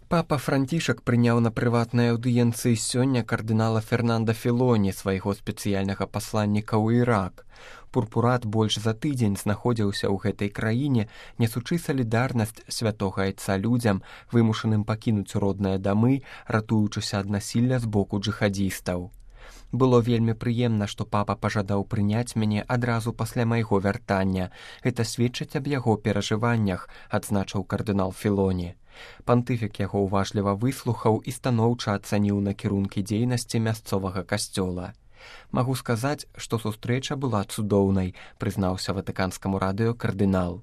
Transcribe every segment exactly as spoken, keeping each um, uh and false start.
Папа Францішак прыняў на прыватнай аўдыенцыі сёння кардынала Фернанда Філоні, свайго спецыяльнага пасланніка ў Ірак. Пурпурат больш за тыдзень знаходзіўся ў гэтай краіне, несучы салідарнасць святога айца людзям, вымушаным пакінуць родныя дамы, ратуючыся ад насілля з боку джыхадзістаў. Было вельмі прыемна, што папа пажадаў прыняць мяне адразу пасля майго вяртання. Гэта сведчыць аб яго перажываннях, адзначыў кардынал Філоні. Пантыфік яго ўважліва выслухаў і станоўча ацаніў накірункі дзейнасці мясцовага касцёла. «Магу сказаць, што сустрэча была цудоўнай», прызнаўся ватыканскаму радыё кардынал.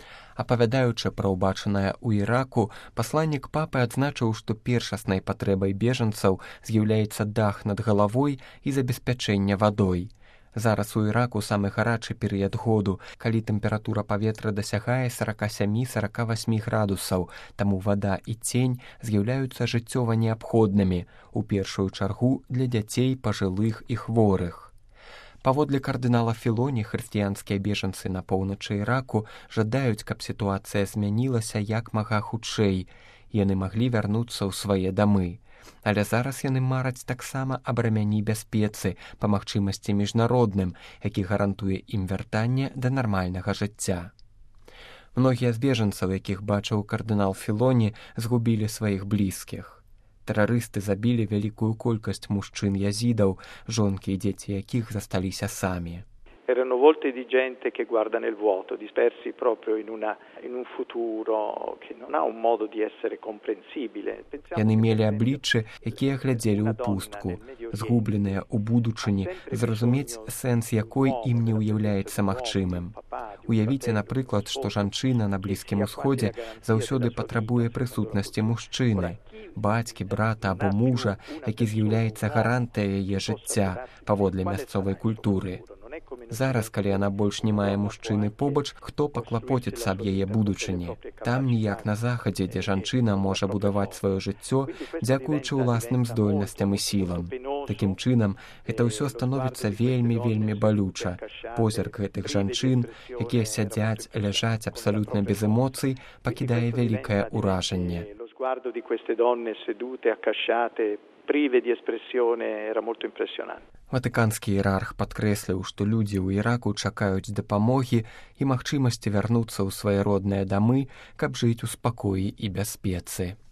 Апавядаючы пра ўбачанае ў Іраку, пасланнік папы адзначыў, што першаснай патрэбай бежанцаў з'яўляецца дах над галавой і забеспячэнне вадой. Зараз у Іраку самы гарачы перыяд году, калі тэмпература паветра дасягае сорок сем - сорок восемь градусаў, таму вада і цень з'яўляюцца жыццёва неабходнымі, у першую чаргу для дзяцей, пажылых і хворых. Паводле кардынала Філоні, хрысціянскія бежанцы на поўначы Іраку жадаюць, каб сітуацыя змянілася як мага хутчэй, яны маглі вярнуцца ў свае дамы. Але зараз яны мараць таксама аб рамяні бяспецы, па магчымасці міжнародным, які гарантуе ім вяртанне да нармальнага жыцця. Многія з бежанцаў, якіх бачыў кардынал Філоні, згубілі сваіх блізкіх. Тэрарысты забілі вялікую колькасць мужчын-язідаў, жонкі і дзеці якіх засталіся самі. Erano volte di gente che guarda nel vuoto, dispersi proprio in, una, in un futuro che non ha un modo di essere comprensibile. Яны мелі абліччы, якія глядзелі ў пустку, згубленыя ў будучыні, зразумець сэнс якой ім не ўяўляецца магчымым. Уявіце, напрыклад, што жанчына на Блізкім Усходзе заўсёды патрабуе прысутнасці мужчыны, бацькі, брата або мужа, які з'яўляецца гарантыя яе жыцця паводле мясцовай культуры. Зараз, калі яна больш не мае мужчыны побач, хто паклапоціцца аб яе будучыні? Там ніяк на захадзе, дзе жанчына можа будаваць сваё жыццё, дзякуючы ўласным здольнасцям і сілам. Такім чынам, гэта ўсё становіцца вельмі-вельмі балюча. Позірк гэтых жанчын, якія сядзяць, ляжаць абсалютна без эмоцый, пакідае вялікае ўражанне. Prive di espressione era molto impressionante. Ватыканскі іерарх падкрэсліў, што людзі ў Іраку чакаюць дапамогі і магчымасці вярнуцца ў свае родныя дамы, каб жыць у спакоі і бяспецы.